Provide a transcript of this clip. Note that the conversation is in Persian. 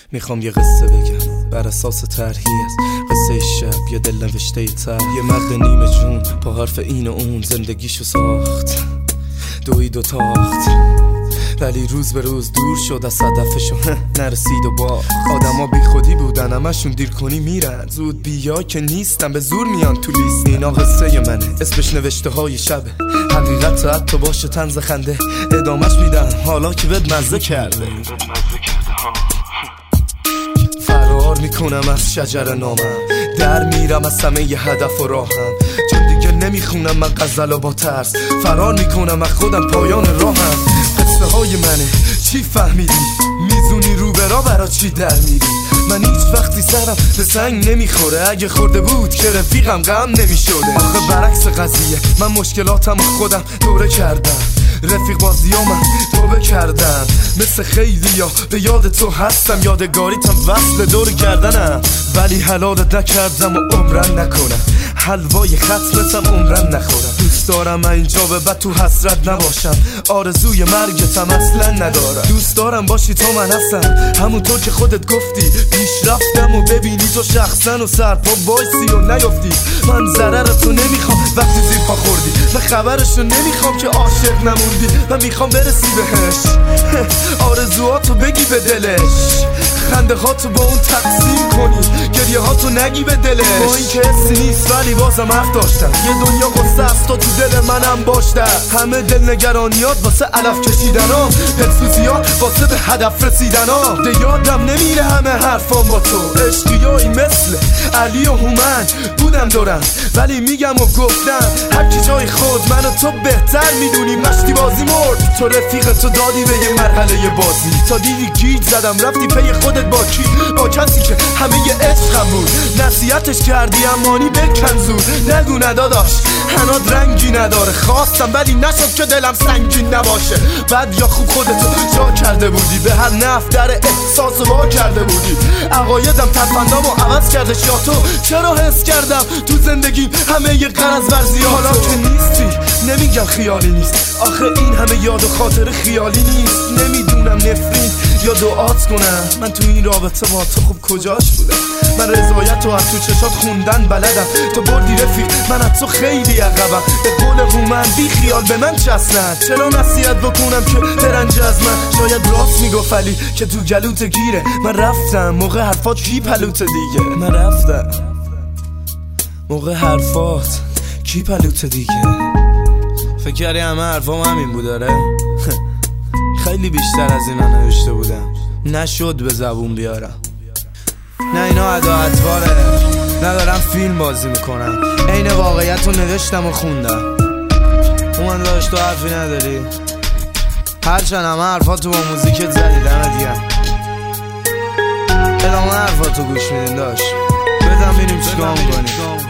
میخوام یه قصه بگم بر اساس طرحی است، قصه شب یه دل نوشته تر. یه مرد نیمه جون با حرف این و اون زندگیشو ساخت، دوید و تاخت، ولی روز به روز دور شد از هدفشو نرسید و با آدما بی خودی بودن، همشون دیر کنی میرن، زود بیا که نیستن، به زور میان تو لیست. اینا قصه منه، اسمش نوشته های شبه، حقیقت حتی باشه طنز خنده، ادامش میدن حالا که بد مزه کرده. فرار میکنم از شجر نامم، در میرم از همه ی هدف و راهم، چون دیگه نمیخونم من غزل با ترس، فرار میکنم از خودم پایان راهم. قصه های منه چی فهمیدی؟ میزونی رو برا برا چی در میری؟ من هیچ وقتی سرم به سنگ نمیخوره، اگه خورده بود که رفیقم غم نمیشده. آخه برعکس قضیه من مشکلاتم خودم دوره کردم، رفیق بازیام من توبه کردم، مثل خیلی ها به یاد تو هستم، یادگاریتم وصل دور کردنم، ولی حلالت نکردم و عمرن نکنم، حلوای ختمتم عمرن نخورم. دوست دارم من اینجا به بعد تو حسرت نباشم، آرزوی مرگتم اصلا ندارم. دوست دارم باشی تو من هستم، همونطور که خودت گفتی، پیش رفتم و ببینی تو شخصا و سرپا بایسی و نیفتی. من ضررتو نمیخوام وقتی زیر پا خوردی، من خبرشو نمیخوام که عاشق نموندی، من میخوام برسی بهش، آرزوهاتو بگی به دلش، خنده هاتو با اون تقسیم کنی، گریه هاتو نگی به دلش. با این که حسی نیست ولی بازم حرف داشتم، یه دنیا قصه است تو دل منم باشته، همه دل نگرانیات واسه علف کشیدنام، دلسوزیات واسه به هدف رسیدنام. ده یادم نمیره همه حرفام با تو، عشقیایی مثل علی و هومن بودم دورم، ولی میگم و گفتم هر کی جای خود منو تو بهتر میدونی. مشتی بازی مرد، تو رفیق تو دادی به یه مرحله بازی، تا دیدی گیج زدم رفتی پی خودت با کی؟ با کسی که همه یه عشقم بود، نصیحتش کردی امانی بکن زود، نگو نداداش هنات رنگی نداره، خواستم ولی نشد که دلم سنگین نباشه. بعد یا خوب خودتو جا کرده بودی، به هر نفت در احساس وا کرده بودی، عقایدم ترفندامو عوض کردش یا تو؟ چرا حس کردم تو زندگیم همه یه قرض ورزی، حالا که نیستی نمیگم خیالی نیست، آخه این همه یاد و خاطر خیالی نیست. نمیدونم نفرین یا دعات کنم، من تو این رابطه با تو خوب کجاش بودم؟ من رضایت و از تو چشات خوندن بلدم، تو بردی رفیق من از تو خیلی عقبم، به قول هومن بی خیال به من چسلن، چرا نصیحت بکنم که برنج از من؟ شاید راست میگفت علی که تو گلوت گیره، من رفتم موقع حرفات کی پلوت دیگه، من رفتم موقع حرفات کی پلوت دیگه. فکر کردی همه حرفام همین بود؟ داره خیلی بیشتر از اینا نوشته بودم، نشد به زبون بیارم. نه اینا ادا اطواره، ندارم فیلم بازی میکنم، عین واقعیت رو نوشتم و خوندم. اومد داشت تو حرفی نداری؟ هرچند همه حرفاتو با موزیکت زدی، دمت گرم. ادامه حرفاتو گوش میدین داشت، بدم بینیم چیکار میکنی.